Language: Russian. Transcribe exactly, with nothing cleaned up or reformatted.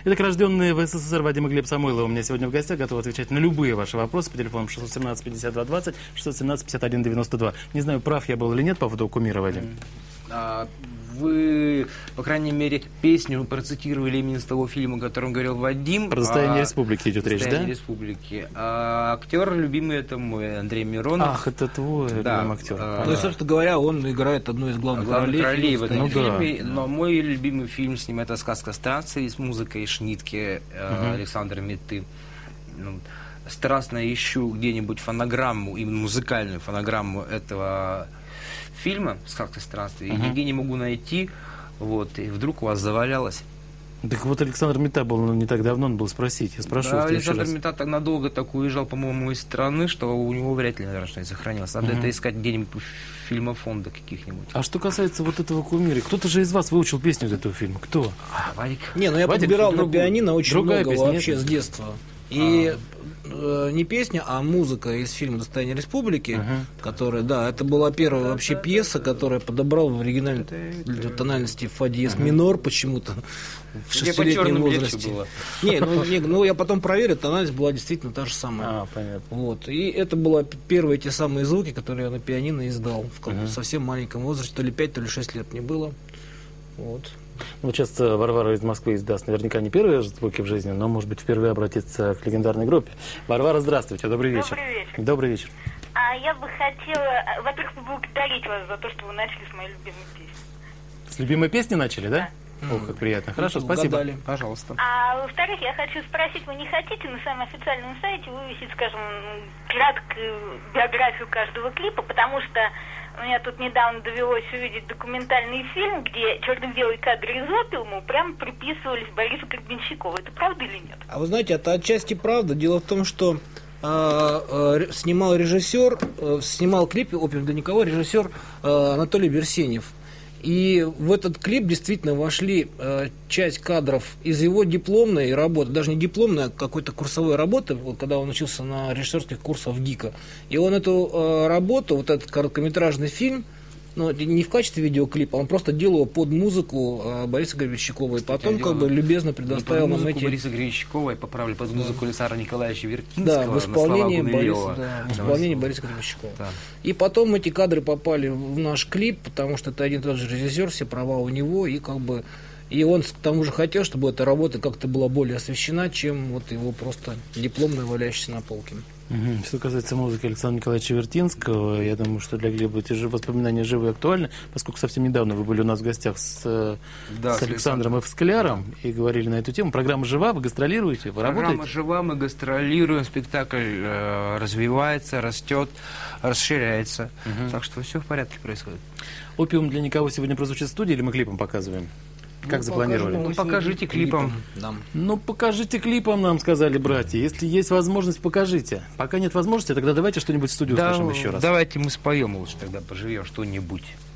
Итак, рожденные в СССР Вадим и Глеб Самойловы у меня сегодня в гостях, готовы отвечать на любые ваши вопросы по телефону шестьсот семнадцать пятьдесят два двадцать, шестьсот семнадцать пятьдесят один девяносто два. Не знаю, прав я был или нет по поводу кумира, Вадим. А, вы, по крайней мере, песню процитировали именно с того фильма, о котором говорил Вадим. Про «Достояние а, республики» идет речь, да? «Достояние республики». А актер любимый это мой Андрей Миронов. Ах, это твой да. любимый актер. А, ну и, собственно говоря, он играет одну из главных, главных ролей в этом ну, фильме. да. Но мой любимый фильм с ним это «Сказка странствий» с музыкой Шнитке uh-huh. Александра Метты. Ну, страстно ищу где-нибудь фонограмму, именно музыкальную фонограмму этого фильма «Сказка странствий». Uh-huh. И нигде не могу найти. Вот, и вдруг у вас завалялось. Так вот, Александр Метта был не так давно, он был спросить. Я спрошу. Да, Александр Метта так надолго так уезжал, по-моему, из страны, что у него вряд ли, наверное, что-нибудь сохранилось. Надо uh-huh. это искать где-нибудь в фильмофондах каких-нибудь. А что касается вот этого кумира, кто-то же из вас выучил песню из этого фильма. Кто? А, Вадик. Не, ну я Вадик, подбирал на другую, пианино очень другая много песня, вообще нет? с детства. И э, не песня, а музыка из фильма «Достояние республики», uh-huh. которая, да, это была первая вообще пьеса, которую я подобрал в оригинальной тональности фа диез минор почему-то в шестилетнем возрасте. Не, ну, не, ну я потом проверил, тональность была действительно та же самая. А, понятно. Вот. И это были первые те самые звуки, которые я на пианино издал в uh-huh. совсем маленьком возрасте, то ли пять, то ли шесть лет мне было. Вот. Ну, сейчас Варвара из Москвы издаст наверняка не первые звуки в жизни, но, может быть, впервые обратиться к легендарной группе. Варвара, здравствуйте, добрый вечер. Добрый вечер. Добрый вечер. А я бы хотела, во-первых, поблагодарить вас за то, что вы начали с моей любимой песни. С любимой песни начали, да? Да. Ох, как приятно. Хорошо, Ну, спасибо. угадали. Пожалуйста. А во-вторых, я хочу спросить, вы не хотите на своем официальном сайте вывесить, скажем, краткую биографию каждого клипа, потому что у меня тут недавно довелось увидеть документальный фильм, где черно-белые кадры из «Опиума» прямо приписывались Борису Гребенщикову. Это правда или нет? А вы знаете, это отчасти правда. Дело в том, что э, э, снимал режиссер, э, снимал клип «Опиум для никого» режиссер э, Анатолий Берсенев. И в этот клип действительно вошли э, часть кадров из его дипломной работы, даже не дипломной, а какой-то курсовой работы, вот, когда он учился на режиссерских курсах ГИКа. И он эту э, работу, вот этот короткометражный фильм, ну, не в качестве видеоклипа, он просто делал его под музыку э, Бориса Гребенщикова. И потом как бы любезно предоставил нам эти... Бориса Гребенщикова, я поправлю, под музыку да. Александра Николаевича Вертинского. Да, в исполнении, Бориса, да, в исполнении Бориса Гребенщикова. Да. И потом эти кадры попали в наш клип, потому что это один и тот же режиссер, все права у него, и как бы... И он к тому же хотел, чтобы эта работа как-то была более освещена, чем вот его просто дипломная, валяющаяся на полке. Угу. Что касается музыки Александра Николаевича Вертинского, я думаю, что для Глеба эти же воспоминания живы и актуальны, поскольку совсем недавно вы были у нас в гостях с, да, с Александром Эвскляром и говорили на эту тему. Программа жива, вы гастролируете, вы Программа работаете? жива, мы гастролируем, спектакль э, развивается, растет, расширяется. Угу. Так что все в порядке происходит. «Опиум для никого» сегодня прозвучит в студии или мы клипом показываем? Как ну, запланировали? Ну, покажите клипом. клипом. Ну, покажите клипом, нам сказали братья. Если есть возможность, покажите. Пока нет возможности, тогда давайте что-нибудь в студию да, услышим еще раз. Давайте мы споем лучше тогда, поживем что-нибудь.